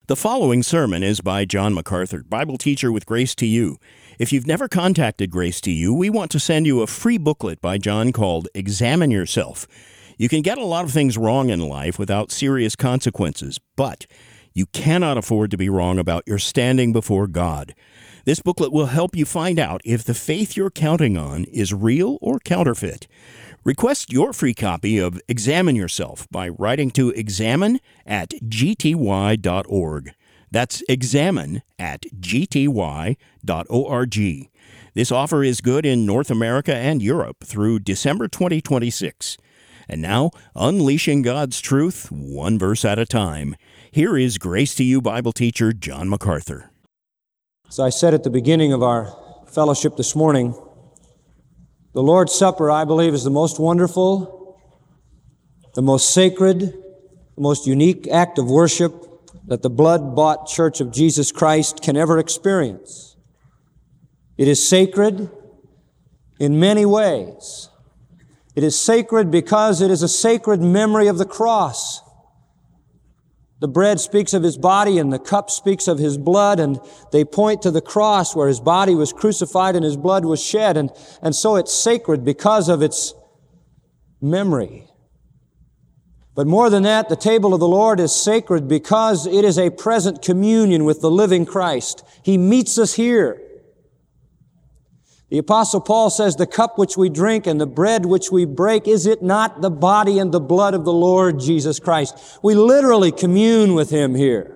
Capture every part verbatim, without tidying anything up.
The following sermon is by John MacArthur, Bible teacher with Grace to You. If you've never contacted Grace to You, we want to send you a free booklet by John called Examine Yourself. You can get a lot of things wrong in life without serious consequences, but you cannot afford to be wrong about your standing before God. This booklet will help you find out if the faith you're counting on is real or counterfeit. Request your free copy of Examine Yourself by writing to examine at g t y dot org. That's examine at g t y dot org. This offer is good in North America and Europe through December twenty twenty-six. And now, unleashing God's truth, one verse at a time. Here is Grace to You Bible teacher John MacArthur. As I said at the beginning of our fellowship this morning, the Lord's Supper, I believe, is the most wonderful, the most sacred, the most unique act of worship that the blood-bought Church of Jesus Christ can ever experience. It is sacred in many ways. It is sacred because it is a sacred memory of the cross. The bread speaks of His body and the cup speaks of His blood, and they point to the cross where His body was crucified and His blood was shed, and, and so it's sacred because of its memory. But more than that, the table of the Lord is sacred because it is a present communion with the living Christ. He meets us here. The Apostle Paul says, the cup which we drink and the bread which we break, is it not the body and the blood of the Lord Jesus Christ? We literally commune with Him here.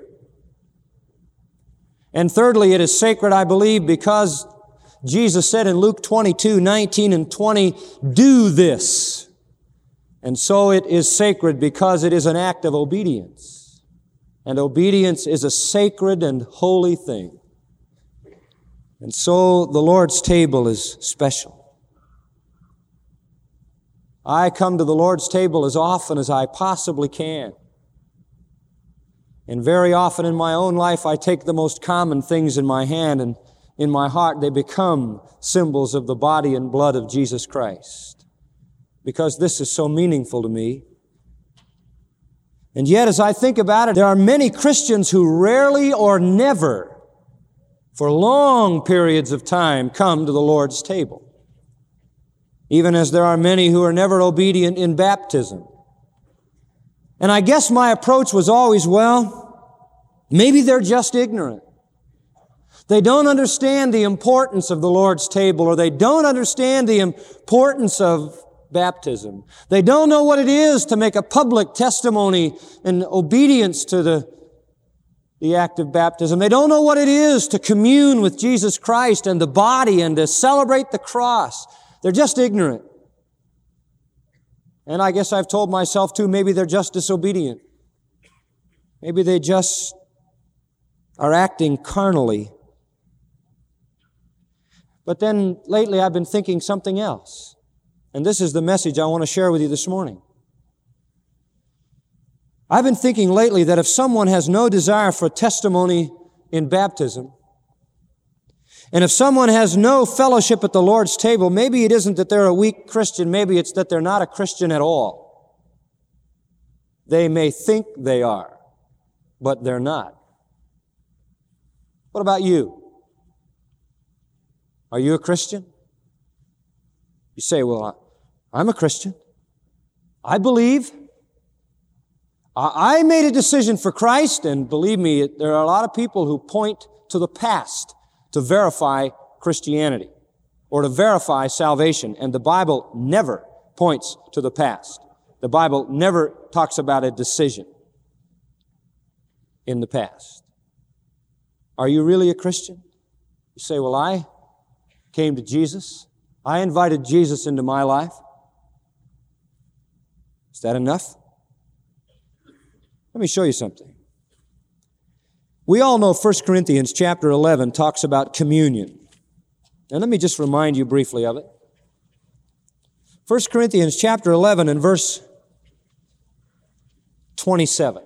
And thirdly, it is sacred, I believe, because Jesus said in Luke twenty-two, nineteen and twenty, do this. And so it is sacred because it is an act of obedience. And obedience is a sacred and holy thing. And so the Lord's table is special. I come to the Lord's table as often as I possibly can. And very often in my own life, I take the most common things in my hand, and in my heart they become symbols of the body and blood of Jesus Christ. Because this is so meaningful to me. And yet, as I think about it, there are many Christians who rarely or never for long periods of time come to the Lord's table. Even as there are many who are never obedient in baptism. And I guess my approach was always, well, maybe they're just ignorant. They don't understand the importance of the Lord's table, or they don't understand the importance of baptism. They don't know what it is to make a public testimony in obedience to the the act of baptism. They don't know what it is to commune with Jesus Christ and the body and to celebrate the cross. They're just ignorant. And I guess I've told myself too, maybe they're just disobedient. Maybe they just are acting carnally. But then lately I've been thinking something else. And this is the message I want to share with you this morning. I've been thinking lately that if someone has no desire for testimony in baptism, and if someone has no fellowship at the Lord's table, maybe it isn't that they're a weak Christian, maybe it's that they're not a Christian at all. They may think they are, but they're not. What about you? Are you a Christian? You say, well, I'm a Christian. I believe. I made a decision for Christ, and believe me, there are a lot of people who point to the past to verify Christianity or to verify salvation, and the Bible never points to the past. The Bible never talks about a decision in the past. Are you really a Christian? You say, well, I came to Jesus. I invited Jesus into my life. Is that enough? Let me show you something. We all know First Corinthians chapter eleven talks about communion. And let me just remind you briefly of it. First Corinthians chapter eleven and verse twenty-seven.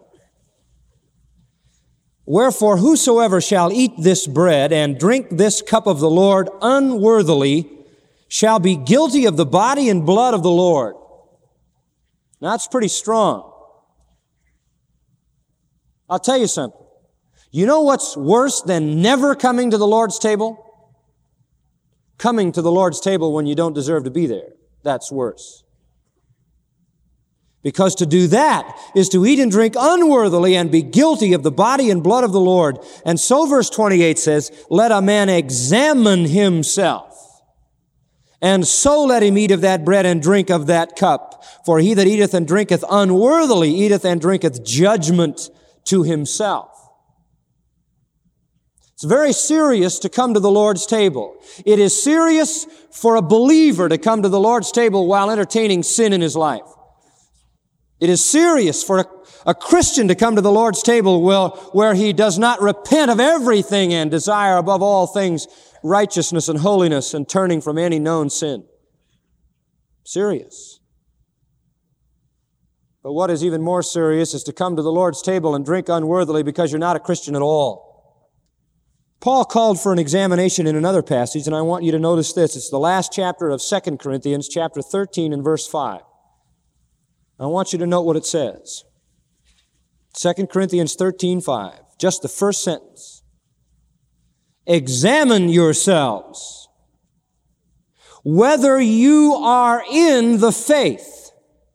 Wherefore, whosoever shall eat this bread and drink this cup of the Lord unworthily shall be guilty of the body and blood of the Lord. Now, that's pretty strong. I'll tell you something. You know what's worse than never coming to the Lord's table? Coming to the Lord's table when you don't deserve to be there. That's worse. Because to do that is to eat and drink unworthily and be guilty of the body and blood of the Lord. And so verse twenty-eight says, let a man examine himself. And so let him eat of that bread and drink of that cup. For he that eateth and drinketh unworthily eateth and drinketh judgment to himself. It's very serious to come to the Lord's table. It is serious for a believer to come to the Lord's table while entertaining sin in his life. It is serious for a, a Christian to come to the Lord's table where, where he does not repent of everything and desire above all things righteousness and holiness and turning from any known sin. Serious. But what is even more serious is to come to the Lord's table and drink unworthily because you're not a Christian at all. Paul called for an examination in another passage, and I want you to notice this. It's the last chapter of Second Corinthians, chapter thirteen and verse five. I want you to note what it says. Second Corinthians thirteen five, just the first sentence. Examine yourselves whether you are in the faith.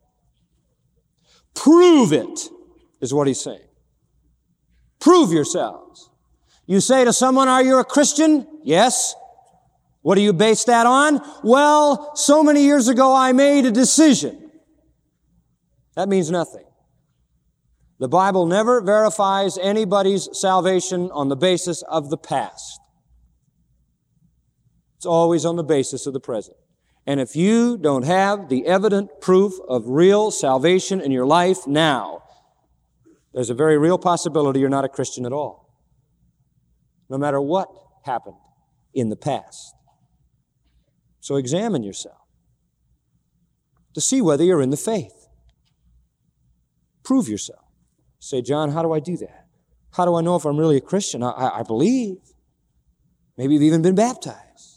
Prove it, is what he's saying. Prove yourselves. You say to someone, are you a Christian? Yes. What do you base that on? Well, so many years ago I made a decision. That means nothing. The Bible never verifies anybody's salvation on the basis of the past. It's always on the basis of the present. And if you don't have the evident proof of real salvation in your life now, there's a very real possibility you're not a Christian at all. No matter what happened in the past. So examine yourself to see whether you're in the faith. Prove yourself. Say, John, how do I do that? How do I know if I'm really a Christian? I, I, I believe. Maybe you've even been baptized.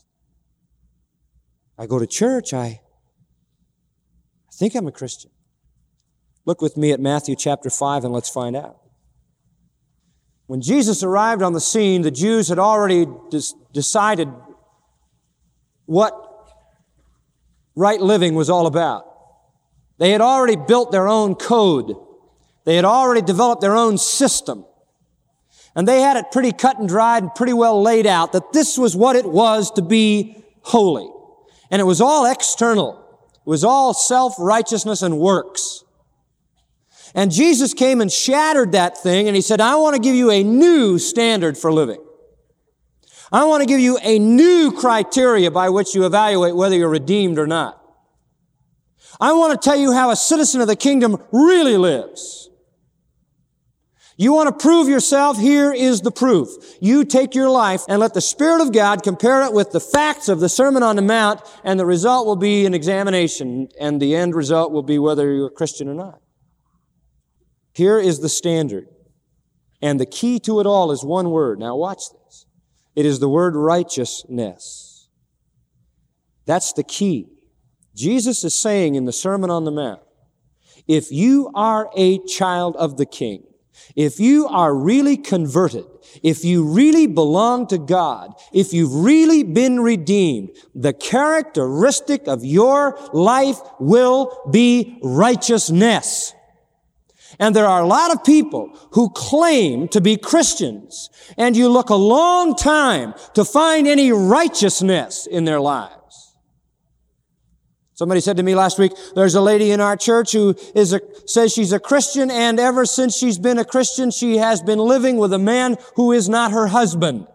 I go to church. I, I think I'm a Christian. Look with me at Matthew chapter five and let's find out. When Jesus arrived on the scene, the Jews had already des- decided what right living was all about. They had already built their own code. They had already developed their own system. And they had it pretty cut and dried and pretty well laid out that this was what it was to be holy. And it was all external. It was all self-righteousness and works. And Jesus came and shattered that thing and he said, I want to give you a new standard for living. I want to give you a new criteria by which you evaluate whether you're redeemed or not. I want to tell you how a citizen of the kingdom really lives. You want to prove yourself? Here is the proof. You take your life and let the Spirit of God compare it with the facts of the Sermon on the Mount, and the result will be an examination, and the end result will be whether you're a Christian or not. Here is the standard. And the key to it all is one word. Now watch this. It is the word righteousness. That's the key. Jesus is saying in the Sermon on the Mount, if you are a child of the King, if you are really converted, if you really belong to God, if you've really been redeemed, the characteristic of your life will be righteousness. And there are a lot of people who claim to be Christians, and you look a long time to find any righteousness in their lives. Somebody said to me last week, there's a lady in our church who is a, says she's a Christian, and ever since she's been a Christian, she has been living with a man who is not her husband.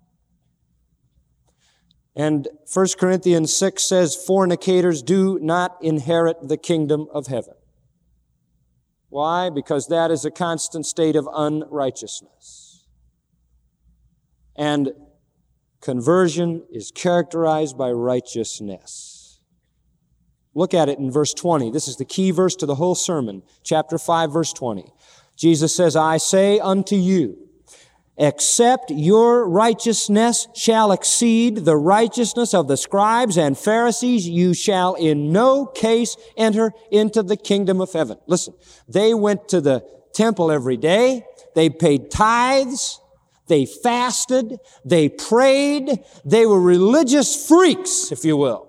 And First Corinthians six says, fornicators do not inherit the kingdom of heaven. Why? Because that is a constant state of unrighteousness. And conversion is characterized by righteousness. Look at it in verse twenty. This is the key verse to the whole sermon. Chapter five, verse twenty. Jesus says, I say unto you, except your righteousness shall exceed the righteousness of the scribes and Pharisees, you shall in no case enter into the kingdom of heaven. Listen, they went to the temple every day. They paid tithes. They fasted, they prayed, they were religious freaks, if you will.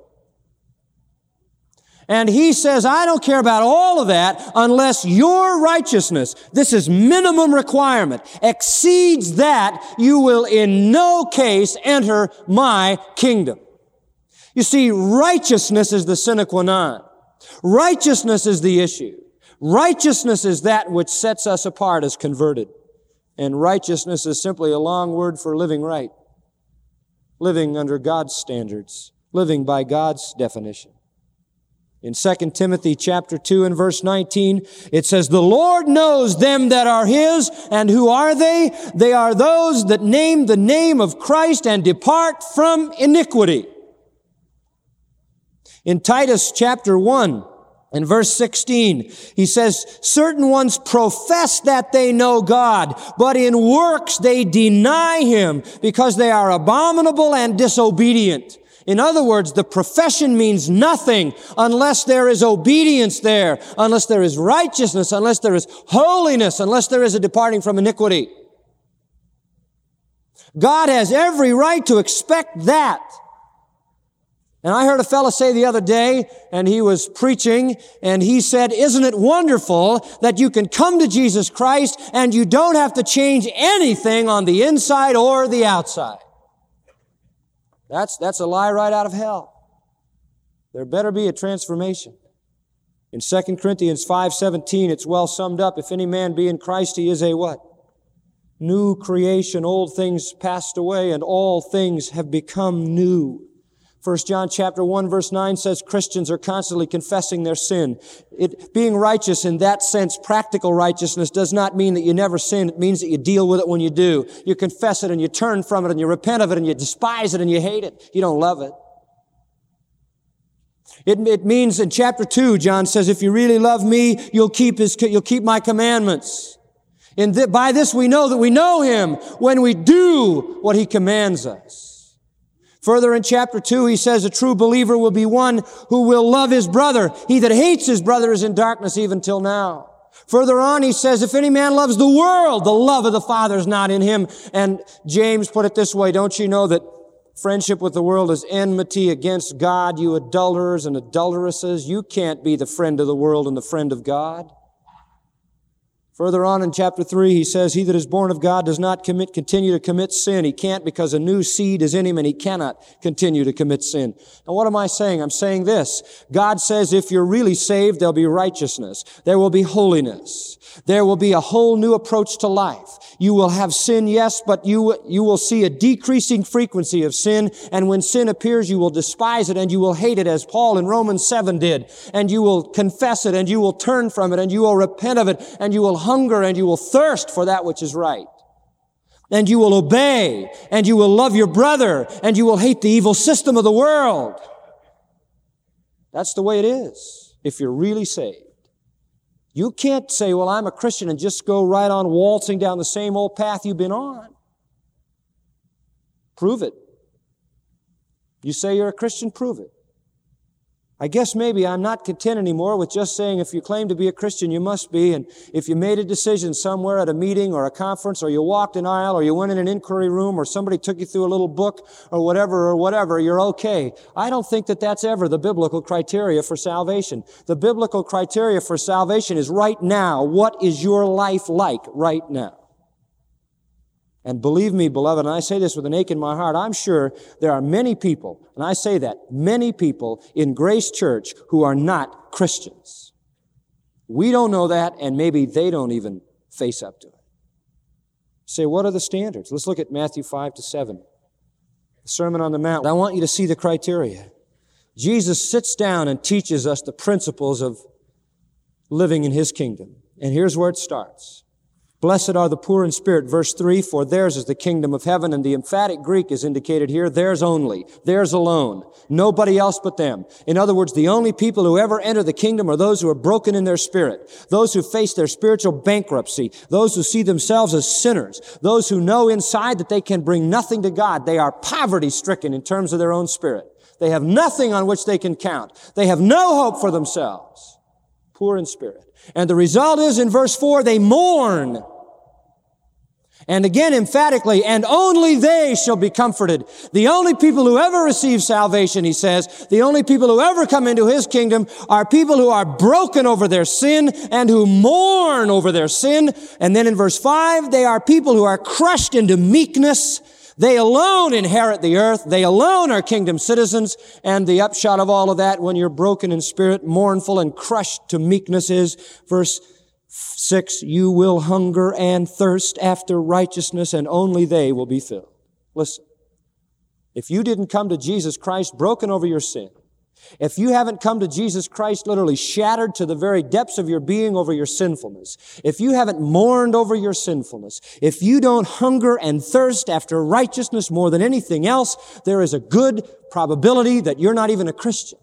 And he says, I don't care about all of that unless your righteousness, this is minimum requirement, exceeds that, you will in no case enter my kingdom. You see, righteousness is the sine qua non. Righteousness is the issue. Righteousness is that which sets us apart as converted. And righteousness is simply a long word for living right. Living under God's standards. Living by God's definition. In Second Timothy chapter two and verse nineteen, it says, the Lord knows them that are His, and who are they? They are those that name the name of Christ and depart from iniquity. In Titus chapter one and verse sixteen, he says, certain ones profess that they know God, but in works they deny Him because they are abominable and disobedient. In other words, the profession means nothing unless there is obedience there, unless there is righteousness, unless there is holiness, unless there is a departing from iniquity. God has every right to expect that. And I heard a fellow say the other day, and he was preaching, and he said, isn't it wonderful that you can come to Jesus Christ and you don't have to change anything on the inside or the outside? That's, that's a lie right out of hell. There better be a transformation. In Second Corinthians five seventeen, it's well summed up. If any man be in Christ, he is a what? New creation. Old things passed away, and all things have become new. First John chapter one verse nine says Christians are constantly confessing their sin. It, being righteous in that sense, practical righteousness, does not mean that you never sin. It means that you deal with it when you do. You confess it and you turn from it and you repent of it and you despise it and you hate it. You don't love it. It, it means in chapter two, John says, if you really love me, you'll keep his, you'll keep my commandments. And th- by this we know that we know Him when we do what He commands us. Further in chapter two, he says a true believer will be one who will love his brother. He that hates his brother is in darkness even till now. Further on, he says, if any man loves the world, the love of the Father is not in him. And James put it this way, don't you know that friendship with the world is enmity against God, you adulterers and adulteresses? You can't be the friend of the world and the friend of God. Further on in chapter three, he says, he that is born of God does not commit, continue to commit sin. He can't because a new seed is in him and he cannot continue to commit sin. Now what am I saying? I'm saying this. God says if you're really saved, there'll be righteousness. There will be holiness. There will be a whole new approach to life. You will have sin, yes, but you, you will see a decreasing frequency of sin. And when sin appears, you will despise it and you will hate it as Paul in Romans seven did. And you will confess it and you will turn from it and you will repent of it and you will hunger and you will thirst for that which is right. And you will obey and you will love your brother and you will hate the evil system of the world. That's the way it is if you're really saved. You can't say, well, I'm a Christian and just go right on waltzing down the same old path you've been on. Prove it. You say you're a Christian, prove it. I guess maybe I'm not content anymore with just saying if you claim to be a Christian, you must be. And if you made a decision somewhere at a meeting or a conference or you walked an aisle or you went in an inquiry room or somebody took you through a little book or whatever or whatever, you're okay. I don't think that that's ever the biblical criteria for salvation. The biblical criteria for salvation is right now. What is your life like right now? And believe me, beloved, and I say this with an ache in my heart, I'm sure there are many people, and I say that, many people in Grace Church who are not Christians. We don't know that, and maybe they don't even face up to it. Say, what are the standards? Let's look at Matthew five to seven. The Sermon on the Mount. I want you to see the criteria. Jesus sits down and teaches us the principles of living in His kingdom. And here's where it starts. Blessed are the poor in spirit, verse three, for theirs is the kingdom of heaven. And the emphatic Greek is indicated here, theirs only, theirs alone, nobody else but them. In other words, the only people who ever enter the kingdom are those who are broken in their spirit, those who face their spiritual bankruptcy, those who see themselves as sinners, those who know inside that they can bring nothing to God. They are poverty-stricken in terms of their own spirit. They have nothing on which they can count. They have no hope for themselves. Poor in spirit. And the result is in verse four, they mourn. And again, emphatically, and only they shall be comforted. The only people who ever receive salvation, he says, the only people who ever come into his kingdom are people who are broken over their sin and who mourn over their sin. And then in verse five, they are people who are crushed into meekness. They alone inherit the earth. They alone are kingdom citizens. And the upshot of all of that, when you're broken in spirit, mournful, and crushed to meekness, is verse six, you will hunger and thirst after righteousness, and only they will be filled. Listen, if you didn't come to Jesus Christ broken over your sin, if you haven't come to Jesus Christ literally shattered to the very depths of your being over your sinfulness, if you haven't mourned over your sinfulness, if you don't hunger and thirst after righteousness more than anything else, there is a good probability that you're not even a Christian.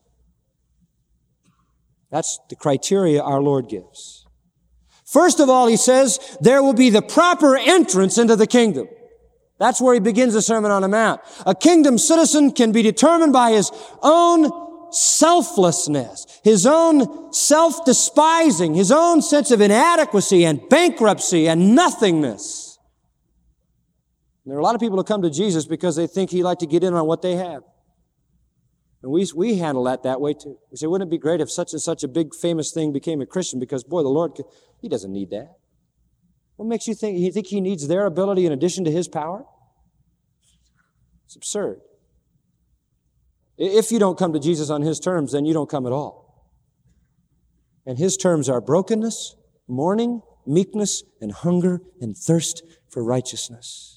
That's the criteria our Lord gives. First of all, he says, there will be the proper entrance into the kingdom. That's where he begins the Sermon on the Mount. A kingdom citizen can be determined by his own selflessness, his own self-despising, his own sense of inadequacy and bankruptcy and nothingness. And there are a lot of people who come to Jesus because they think he'd like to get in on what they have. And we, we handle that that way too. We say, wouldn't it be great if such and such a big famous thing became a Christian, because boy, the Lord, could, he doesn't need that. What makes you think, you think he needs their ability in addition to his power? It's absurd. If you don't come to Jesus on his terms, then you don't come at all. And his terms are brokenness, mourning, meekness, and hunger and thirst for righteousness.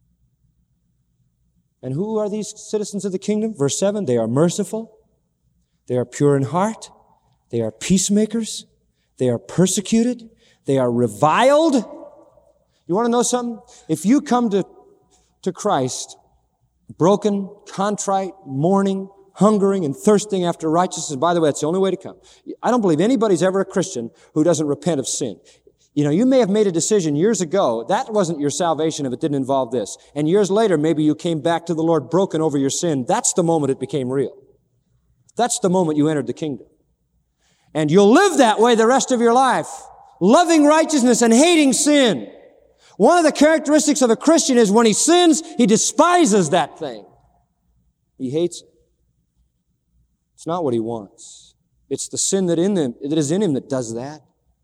And who are these citizens of the kingdom? Verse seven, they are merciful, they are pure in heart, they are peacemakers, they are persecuted, they are reviled. You want to know something? If you come to, to Christ broken, contrite, mourning, hungering, and thirsting after righteousness, by the way, that's the only way to come. I don't believe anybody's ever a Christian who doesn't repent of sin. You know, you may have made a decision years ago. That wasn't your salvation if it didn't involve this. And years later, maybe you came back to the Lord broken over your sin. That's the moment it became real. That's the moment you entered the kingdom. And you'll live that way the rest of your life, loving righteousness and hating sin. One of the characteristics of a Christian is when he sins, he despises that thing. He hates it. It's not what he wants. It's the sin that in them, that is in him that does that.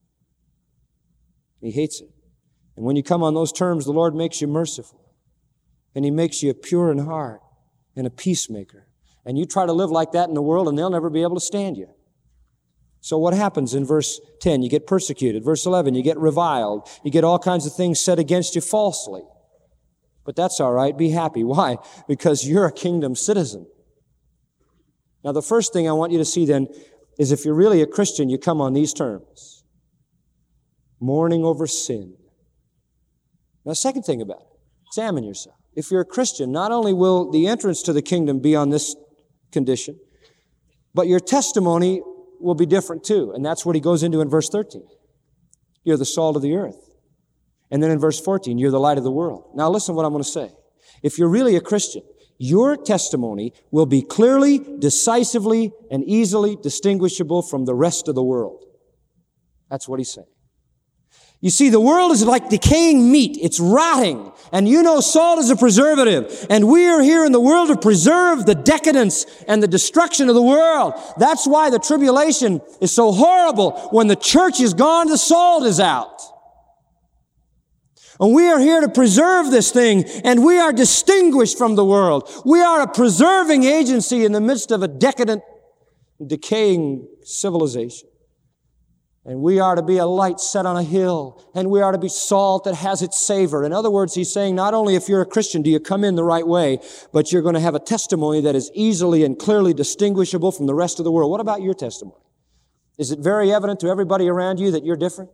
He hates it. And when you come on those terms, the Lord makes you merciful. And he makes you pure in heart and a peacemaker. And you try to live like that in the world, and they'll never be able to stand you. So what happens in verse ten? You get persecuted. Verse eleven, you get reviled. You get all kinds of things said against you falsely. But that's all right. Be happy. Why? Because you're a kingdom citizen. Now, the first thing I want you to see then is if you're really a Christian, you come on these terms. Mourning over sin. Now, second thing about it, examine yourself. If you're a Christian, not only will the entrance to the kingdom be on this condition, but your testimony will be different too. And that's what he goes into in verse thirteen. You're the salt of the earth. And then in verse fourteen, you're the light of the world. Now listen to what I'm going to say. If you're really a Christian, your testimony will be clearly, decisively, and easily distinguishable from the rest of the world. That's what he's saying. You see, the world is like decaying meat. It's rotting. And you know salt is a preservative. And we are here in the world to preserve the decadence and the destruction of the world. That's why the tribulation is so horrible. When the church is gone, the salt is out. And we are here to preserve this thing, and we are distinguished from the world. We are a preserving agency in the midst of a decadent, decaying civilization. And we are to be a light set on a hill, and we are to be salt that has its savor. In other words, he's saying not only if you're a Christian do you come in the right way, but you're going to have a testimony that is easily and clearly distinguishable from the rest of the world. What about your testimony? Is it very evident to everybody around you that you're different?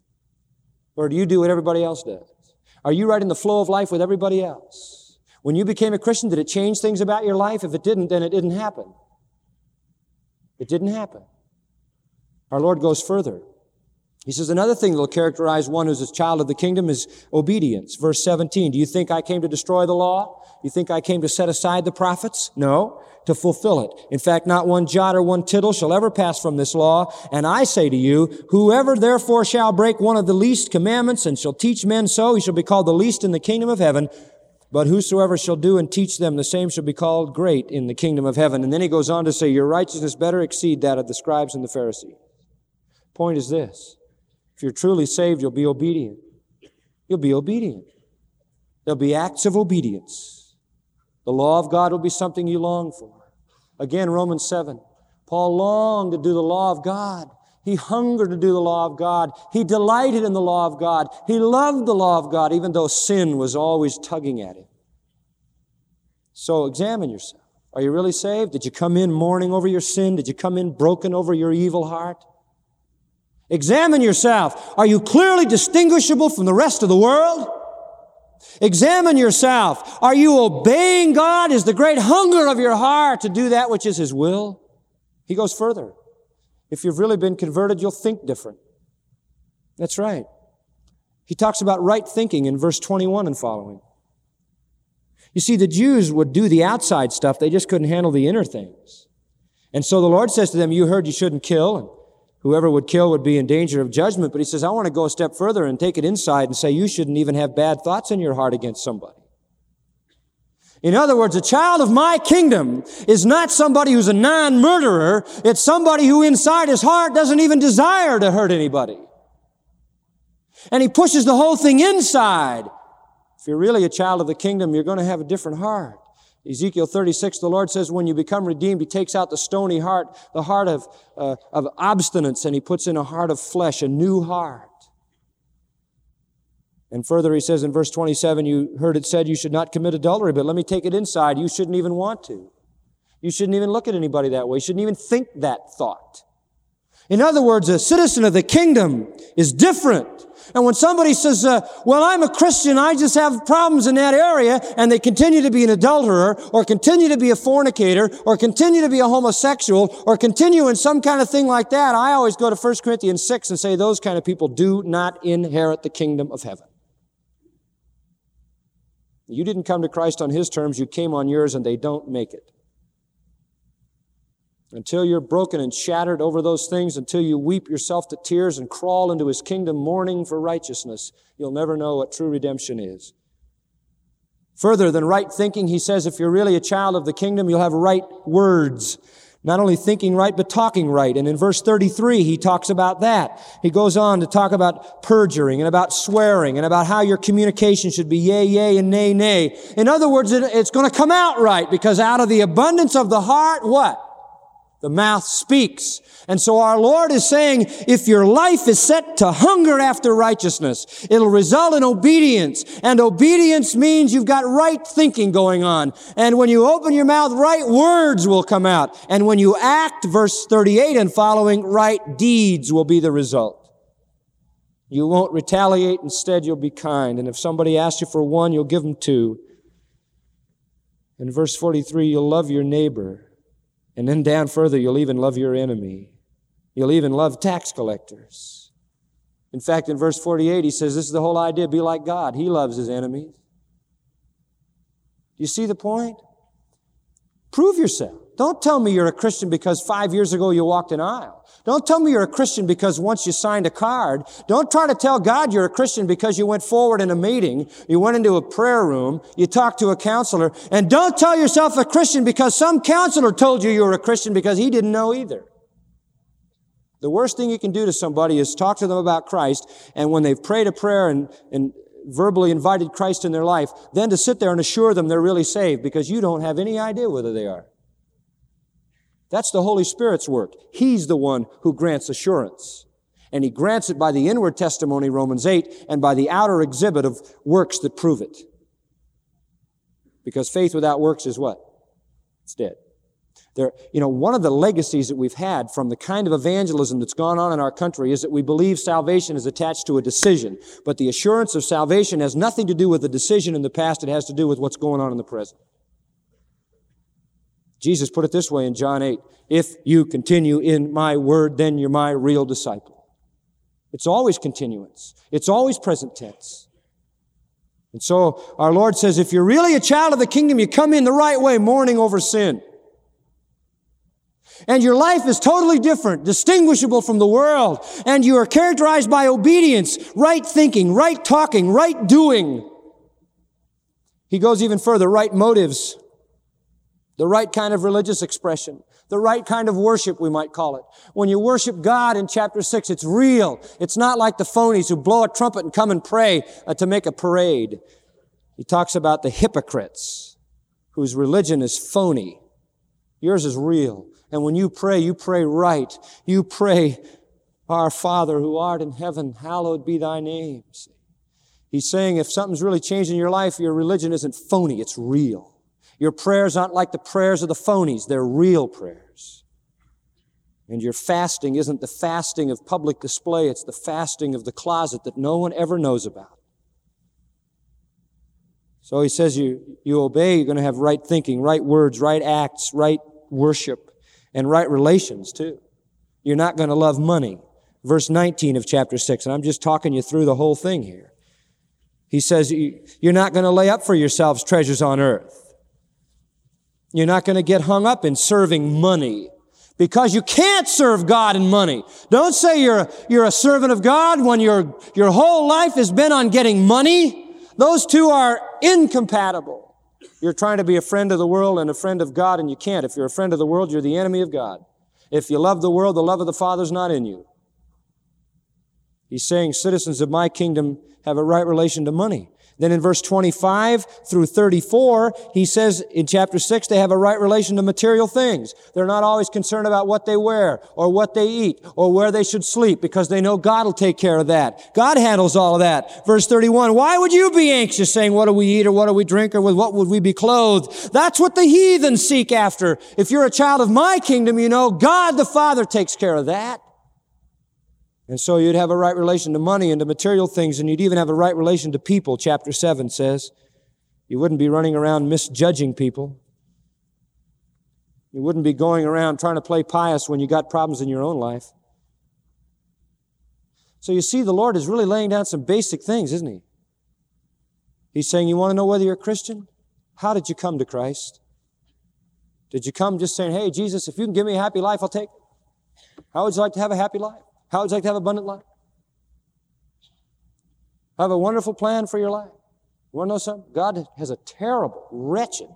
Or do you do what everybody else does? Are you right in the flow of life with everybody else? When you became a Christian, did it change things about your life? If it didn't, then it didn't happen. It didn't happen. Our Lord goes further. He says another thing that will characterize one who's a child of the kingdom is obedience. Verse seventeen, do you think I came to destroy the law? You think I came to set aside the prophets? No, to fulfill it. In fact, not one jot or one tittle shall ever pass from this law. And I say to you, whoever therefore shall break one of the least commandments and shall teach men so, he shall be called the least in the kingdom of heaven. But whosoever shall do and teach them, the same shall be called great in the kingdom of heaven. And then he goes on to say, your righteousness better exceed that of the scribes and the Pharisees. Point is this. If you're truly saved, you'll be obedient. You'll be obedient. There'll be acts of obedience. The law of God will be something you long for. Again, Romans seven. Paul longed to do the law of God. He hungered to do the law of God. He delighted in the law of God. He loved the law of God, even though sin was always tugging at him. So examine yourself. Are you really saved? Did you come in mourning over your sin? Did you come in broken over your evil heart? Examine yourself. Are you clearly distinguishable from the rest of the world? Examine yourself. Are you obeying God? Is the great hunger of your heart to do that which is His will? He goes further. If you've really been converted, you'll think different. That's right. He talks about right thinking in verse twenty-one and following. You see, the Jews would do the outside stuff. They just couldn't handle the inner things. And so the Lord says to them, you heard you shouldn't kill, and whoever would kill would be in danger of judgment. But He says, I want to go a step further and take it inside and say you shouldn't even have bad thoughts in your heart against somebody. In other words, a child of my kingdom is not somebody who's a non-murderer. It's somebody who inside his heart doesn't even desire to hurt anybody. And he pushes the whole thing inside. If you're really a child of the kingdom, you're going to have a different heart. Ezekiel thirty-six, the Lord says, when you become redeemed, He takes out the stony heart, the heart of, uh, of obstinance, and He puts in a heart of flesh, a new heart. And further, He says in verse twenty-seven, you heard it said you should not commit adultery, but let me take it inside. You shouldn't even want to. You shouldn't even look at anybody that way. You shouldn't even think that thought. In other words, a citizen of the kingdom is different. And when somebody says, uh, well, I'm a Christian, I just have problems in that area, and they continue to be an adulterer, or continue to be a fornicator, or continue to be a homosexual, or continue in some kind of thing like that, I always go to First Corinthians six and say those kind of people do not inherit the kingdom of heaven. You didn't come to Christ on His terms, you came on yours, and they don't make it. Until you're broken and shattered over those things, until you weep yourself to tears and crawl into His kingdom mourning for righteousness, you'll never know what true redemption is. Further than right thinking, he says, if you're really a child of the kingdom, you'll have right words. Not only thinking right, but talking right. And in verse thirty-three, he talks about that. He goes on to talk about perjuring and about swearing and about how your communication should be yea, yea, and nay, nay. In other words, it, it's going to come out right, because out of the abundance of the heart, what? The mouth speaks. And so our Lord is saying, if your life is set to hunger after righteousness, it'll result in obedience. And obedience means you've got right thinking going on. And when you open your mouth, right words will come out. And when you act, verse thirty-eight and following, right deeds will be the result. You won't retaliate. Instead, you'll be kind. And if somebody asks you for one, you'll give them two. In verse forty-three, you'll love your neighbor. And then down further, you'll even love your enemy. You'll even love tax collectors. In fact, in verse forty-eight, he says, this is the whole idea, be like God. He loves His enemies. Do you see the point? Prove yourself. Don't tell me you're a Christian because five years ago you walked an aisle. Don't tell me you're a Christian because once you signed a card. Don't try to tell God you're a Christian because you went forward in a meeting, you went into a prayer room, you talked to a counselor. And don't tell yourself a Christian because some counselor told you you were a Christian because he didn't know either. The worst thing you can do to somebody is talk to them about Christ, and when they've prayed a prayer and, and verbally invited Christ in their life, then to sit there and assure them they're really saved because you don't have any idea whether they are. That's the Holy Spirit's work. He's the one who grants assurance. And He grants it by the inward testimony, Romans eight, and by the outer exhibit of works that prove it. Because faith without works is what? It's dead. There, you know, one of the legacies that we've had from the kind of evangelism that's gone on in our country is that we believe salvation is attached to a decision. But the assurance of salvation has nothing to do with the decision in the past. It has to do with what's going on in the present. Jesus put it this way in John eight, if you continue in my word, then you're my real disciple. It's always continuance. It's always present tense. And so our Lord says, if you're really a child of the kingdom, you come in the right way, mourning over sin. And your life is totally different, distinguishable from the world. And you are characterized by obedience, right thinking, right talking, right doing. He goes even further, right motives, the right kind of religious expression, the right kind of worship, we might call it. When you worship God in chapter six, it's real. It's not like the phonies who blow a trumpet and come and pray uh, to make a parade. He talks about the hypocrites whose religion is phony. Yours is real. And when you pray, you pray right. You pray, Our Father who art in heaven, hallowed be thy name. He's saying if something's really changed in your life, your religion isn't phony, it's real. Your prayers aren't like the prayers of the phonies. They're real prayers. And your fasting isn't the fasting of public display. It's the fasting of the closet that no one ever knows about. So he says you, you obey, you're going to have right thinking, right words, right acts, right worship, and right relations too. You're not going to love money. Verse nineteen of chapter six, and I'm just talking you through the whole thing here. He says you're not going to lay up for yourselves treasures on earth. You're not going to get hung up in serving money because you can't serve God in money. Don't say you're, you're a servant of God when your, your whole life has been on getting money. Those two are incompatible. You're trying to be a friend of the world and a friend of God, and you can't. If you're a friend of the world, you're the enemy of God. If you love the world, the love of the Father's not in you. He's saying citizens of my kingdom have a right relation to money. Then in verse twenty-five through thirty-four, he says in chapter six, they have a right relation to material things. They're not always concerned about what they wear or what they eat or where they should sleep because they know God will take care of that. God handles all of that. Verse thirty-one, why would you be anxious saying, what do we eat or what do we drink or with what would we be clothed? That's what the heathen seek after. If you're a child of my kingdom, you know God the Father takes care of that. And so you'd have a right relation to money and to material things, and you'd even have a right relation to people, chapter seven says. You wouldn't be running around misjudging people. You wouldn't be going around trying to play pious when you got problems in your own life. So you see, the Lord is really laying down some basic things, isn't He? He's saying, you want to know whether you're a Christian? How did you come to Christ? Did you come just saying, hey, Jesus, if you can give me a happy life, I'll take it? How would you like to have a happy life? How would you like to have an abundant life? Have a wonderful plan for your life. You want to know something? God has a terrible, wretched,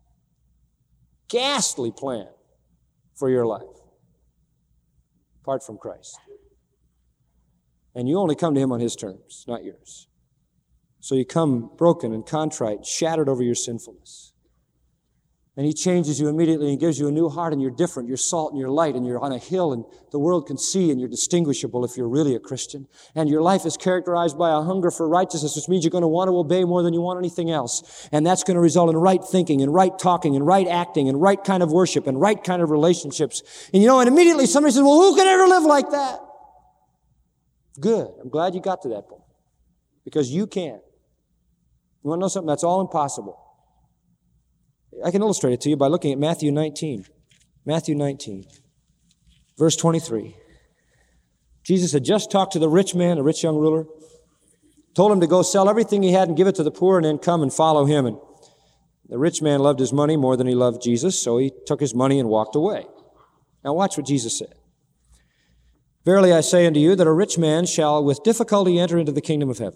ghastly plan for your life apart from Christ. And you only come to Him on His terms, not yours. So you come broken and contrite, shattered over your sinfulness. And He changes you immediately and gives you a new heart, and you're different. You're salt and you're light, and you're on a hill, and the world can see, and you're distinguishable if you're really a Christian. And your life is characterized by a hunger for righteousness, which means you're going to want to obey more than you want anything else. And that's going to result in right thinking and right talking and right acting and right kind of worship and right kind of relationships. And you know, and immediately somebody says, well, who can ever live like that? Good. I'm glad you got to that point. Because you can. You want to know something? That's all impossible. I can illustrate it to you by looking at Matthew nineteen. Matthew nineteen, verse twenty-three. Jesus had just talked to the rich man, a rich young ruler, told him to go sell everything he had and give it to the poor and then come and follow him. And the rich man loved his money more than he loved Jesus, so he took his money and walked away. Now watch what Jesus said. Verily I say unto you that a rich man shall with difficulty enter into the kingdom of heaven.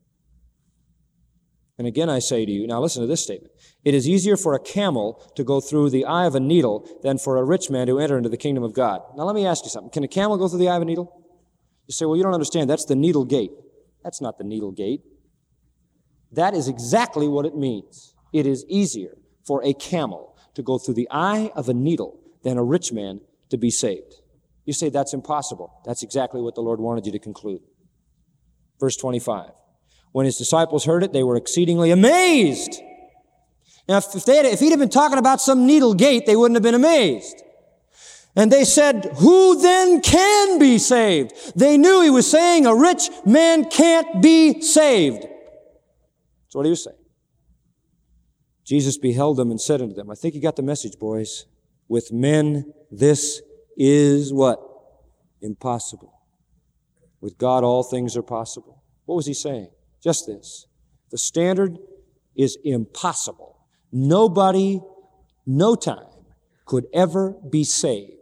And again I say to you, now listen to this statement. It is easier for a camel to go through the eye of a needle than for a rich man to enter into the kingdom of God. Now let me ask you something. Can a camel go through the eye of a needle? You say, well, you don't understand. That's the needle gate. That's not the needle gate. That is exactly what it means. It is easier for a camel to go through the eye of a needle than a rich man to be saved. You say, that's impossible. That's exactly what the Lord wanted you to conclude. Verse twenty-five. When His disciples heard it, they were exceedingly amazed. Now, if, they had, if He'd have been talking about some needle gate, they wouldn't have been amazed. And they said, who then can be saved? They knew He was saying a rich man can't be saved. That's what He was saying. Jesus beheld them and said unto them, I think you got the message, boys. With men, this is what? Impossible. With God, all things are possible. What was he saying? Just this. The standard is impossible. Nobody, no time, could ever be saved.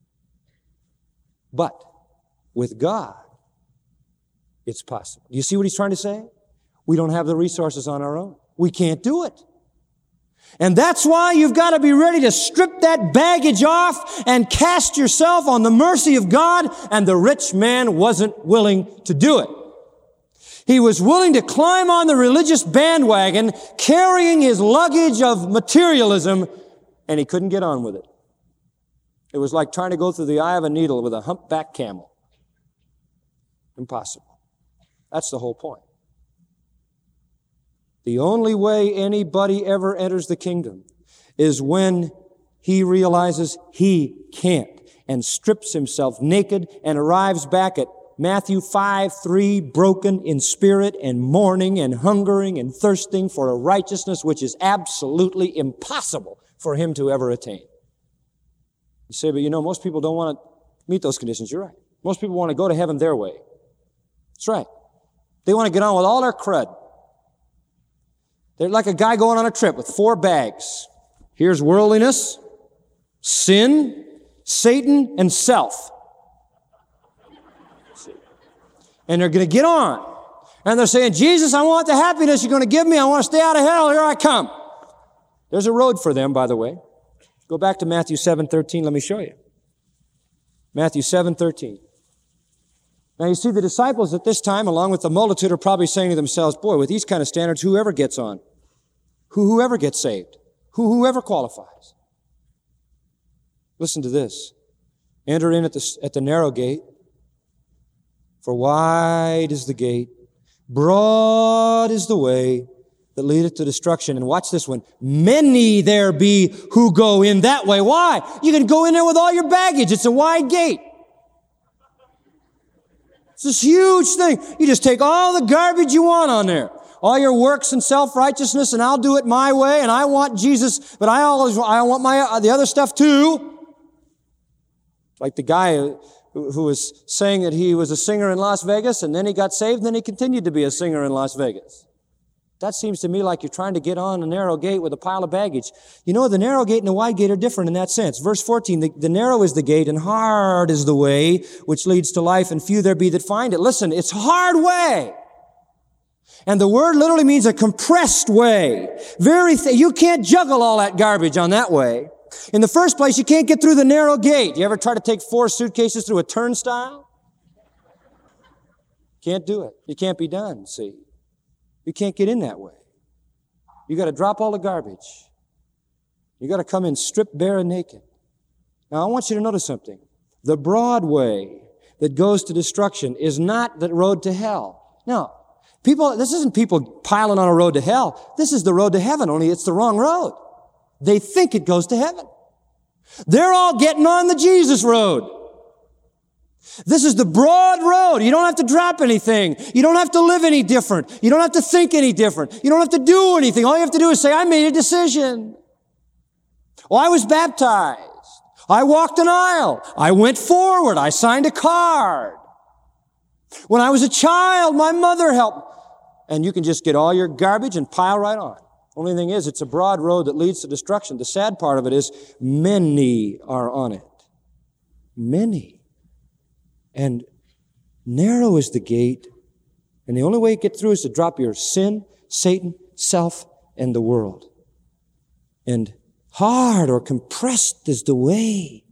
But with God, it's possible. Do you see what he's trying to say? We don't have the resources on our own. We can't do it. And that's why you've got to be ready to strip that baggage off and cast yourself on the mercy of God. And the rich man wasn't willing to do it. He was willing to climb on the religious bandwagon, carrying his luggage of materialism, and he couldn't get on with it. It was like trying to go through the eye of a needle with a humpback camel. Impossible. That's the whole point. The only way anybody ever enters the kingdom is when he realizes he can't and strips himself naked and arrives back at Matthew five three, broken in spirit and mourning and hungering and thirsting for a righteousness which is absolutely impossible for him to ever attain. You say, but you know, most people don't want to meet those conditions. You're right. Most people want to go to heaven their way. That's right. They want to get on with all their crud. They're like a guy going on a trip with four bags. Here's worldliness, sin, Satan, and self. And they're going to get on. And they're saying, Jesus, I want the happiness you're going to give me. I want to stay out of hell. Here I come. There's a road for them, by the way. Go back to Matthew seven thirteen. Let me show you. Matthew seven thirteen. Now you see the disciples at this time, along with the multitude, are probably saying to themselves, boy, with these kind of standards, whoever gets on, who whoever gets saved, who whoever qualifies. Listen to this. Enter in at the, at the narrow gate, for wide is the gate, broad is the way that leadeth to destruction. And watch this one. Many there be who go in that way. Why? You can go in there with all your baggage. It's a wide gate. It's this huge thing. You just take all the garbage you want on there. All your works and self-righteousness, and I'll do it my way, and I want Jesus, but I always, I want my, uh, the other stuff too. Like the guy who, who was saying that he was a singer in Las Vegas, and then he got saved, and then he continued to be a singer in Las Vegas. That seems to me like you're trying to get on a narrow gate with a pile of baggage. You know, the narrow gate and the wide gate are different in that sense. Verse fourteen, the, the narrow is the gate and hard is the way which leads to life, and few there be that find it. Listen, it's hard way. And the word literally means a compressed way. Very th- you can't juggle all that garbage on that way. In the first place, you can't get through the narrow gate. You ever try to take four suitcases through a turnstile? Can't do it. It can't be done, see. You can't get in that way. You got to drop all the garbage. You got to come in stripped bare and naked. Now I want you to notice something. The broad way that goes to destruction is not the road to hell. No. People, this isn't people piling on a road to hell. This is the road to heaven, only it's the wrong road. They think it goes to heaven. They're all getting on the Jesus road. This is the broad road. You don't have to drop anything. You don't have to live any different. You don't have to think any different. You don't have to do anything. All you have to do is say, I made a decision. Well, I was baptized. I walked an aisle. I went forward. I signed a card. When I was a child, my mother helped. And you can just get all your garbage and pile right on. Only thing is, it's a broad road that leads to destruction. The sad part of it is, many are on it. Many. And narrow is the gate, and the only way to get through is to drop your sin, Satan, self, and the world. And hard or compressed is the way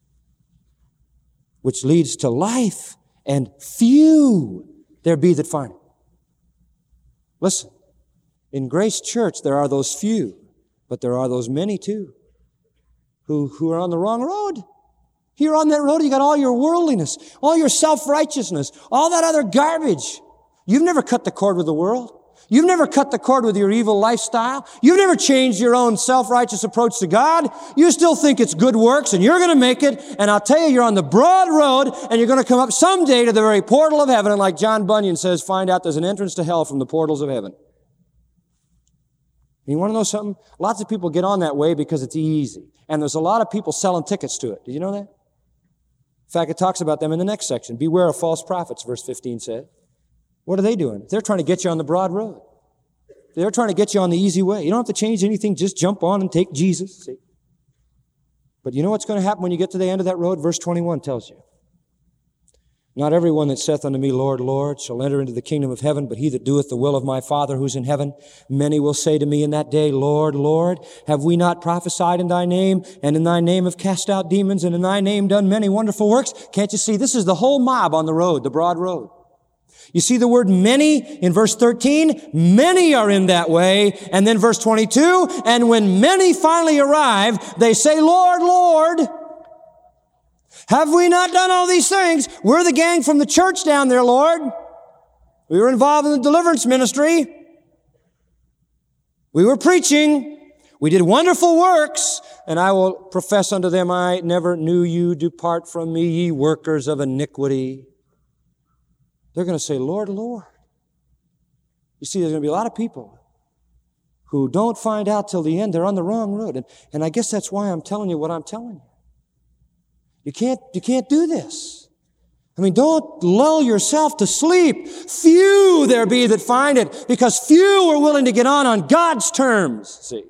which leads to life, and few there be that find it. Listen, in Grace Church there are those few, but there are those many too, who, who are on the wrong road. Here on that road, you got all your worldliness, all your self-righteousness, all that other garbage. You've never cut the cord with the world. You've never cut the cord with your evil lifestyle. You've never changed your own self-righteous approach to God. You still think it's good works and you're going to make it. And I'll tell you, you're on the broad road and you're going to come up someday to the very portal of heaven. And like John Bunyan says, find out there's an entrance to hell from the portals of heaven. And you want to know something? Lots of people get on that way because it's easy. And there's a lot of people selling tickets to it. Did you know that? In fact, it talks about them in the next section. Beware of false prophets, verse fifteen said. What are they doing? They're trying to get you on the broad road. They're trying to get you on the easy way. You don't have to change anything. Just jump on and take Jesus. See? But you know what's going to happen when you get to the end of that road? Verse twenty-one tells you. Not everyone that saith unto me, Lord, Lord, shall enter into the kingdom of heaven, but he that doeth the will of my Father who's in heaven. Many will say to me in that day, Lord, Lord, have we not prophesied in thy name, and in thy name have cast out demons, and in thy name done many wonderful works? Can't you see? This is the whole mob on the road, the broad road. You see the word many in verse thirteen? Many are in that way. And then verse twenty-two, and when many finally arrive, they say, Lord, Lord, have we not done all these things? We're the gang from the church down there, Lord. We were involved in the deliverance ministry. We were preaching. We did wonderful works. And I will profess unto them, I never knew you. Depart from me, ye workers of iniquity. They're going to say, Lord, Lord. You see, there's going to be a lot of people who don't find out till the end they're on the wrong road. And, and I guess that's why I'm telling you what I'm telling you. You can't, you can't do this. I mean, don't lull yourself to sleep. Few there be that find it, because few are willing to get on on God's terms, see.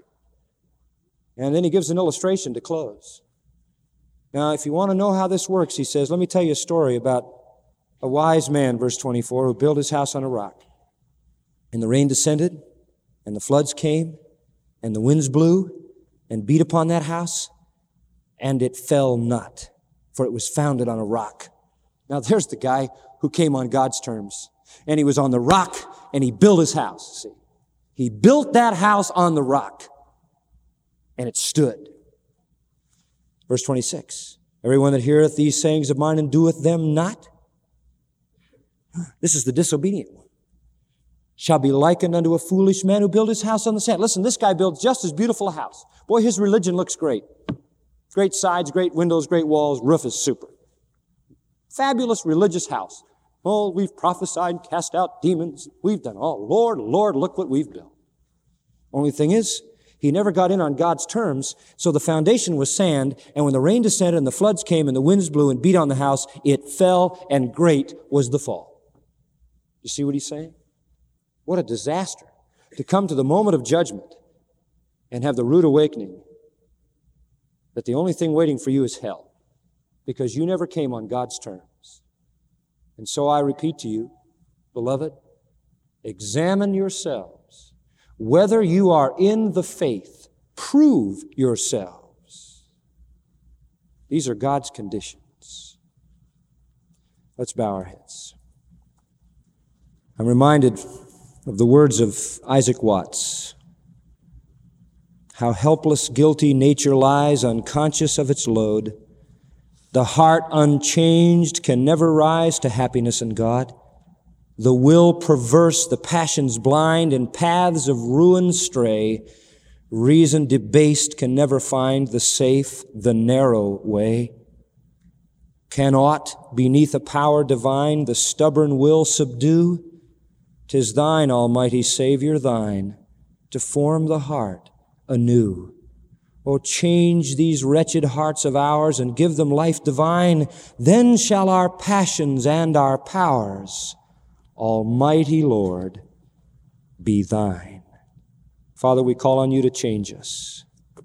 And then he gives an illustration to close. Now, if you want to know how this works, he says, let me tell you a story about a wise man, verse twenty-four, who built his house on a rock. And the rain descended, and the floods came, and the winds blew, and beat upon that house, and it fell not, for it was founded on a rock. Now there's the guy who came on God's terms. And he was on the rock, and he built his house. See, he built that house on the rock, and it stood. Verse twenty-six, everyone that heareth these sayings of mine and doeth them not, this is the disobedient one, shall be likened unto a foolish man who built his house on the sand. Listen, this guy built just as beautiful a house. Boy, his religion looks great. Great sides, great windows, great walls, roof is super. Fabulous religious house. Oh, we've prophesied, cast out demons. We've done all. Lord, Lord, look what we've built. Only thing is, he never got in on God's terms, so the foundation was sand, and when the rain descended and the floods came and the winds blew and beat on the house, it fell, and great was the fall. You see what he's saying? What a disaster to come to the moment of judgment and have the rude awakening that the only thing waiting for you is hell, because you never came on God's terms. And so I repeat to you, beloved, examine yourselves. Whether you are in the faith, prove yourselves. These are God's conditions. Let's bow our heads. I'm reminded of the words of Isaac Watts. How helpless, guilty nature lies, unconscious of its load. The heart unchanged can never rise to happiness in God. The will perverse, the passions blind, in paths of ruin stray. Reason debased can never find the safe, the narrow way. Can aught beneath a power divine the stubborn will subdue? 'Tis thine, Almighty Savior, thine, to form the heart anew. Oh, change these wretched hearts of ours and give them life divine. Then shall our passions and our powers, Almighty Lord, be thine. Father, we call on you to change us.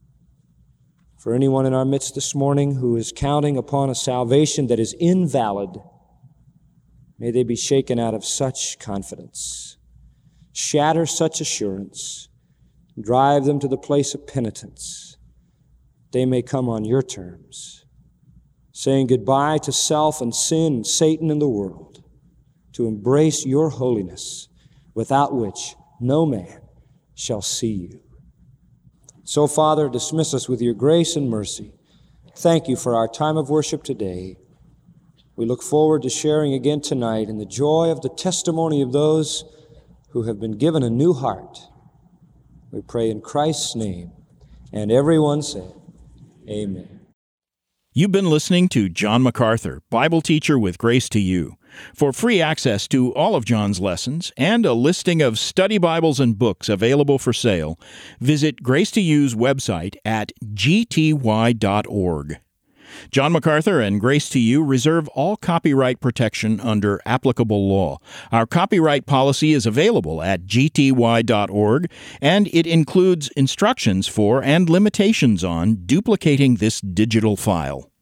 For anyone in our midst this morning who is counting upon a salvation that is invalid, may they be shaken out of such confidence. Shatter such assurance. Drive them to the place of penitence. They may come on your terms, saying goodbye to self and sin and Satan and the world, to embrace your holiness, without which no man shall see you. So, Father, dismiss us with your grace and mercy. Thank you for our time of worship today. We look forward to sharing again tonight in the joy of the testimony of those who have been given a new heart. We pray in Christ's name. And everyone said, amen. You've been listening to John MacArthur, Bible teacher with Grace to You. For free access to all of John's lessons and a listing of study Bibles and books available for sale, visit Grace to You's website at g t y dot org. John MacArthur and Grace to You reserve all copyright protection under applicable law. Our copyright policy is available at g t y dot org, and it includes instructions for and limitations on duplicating this digital file.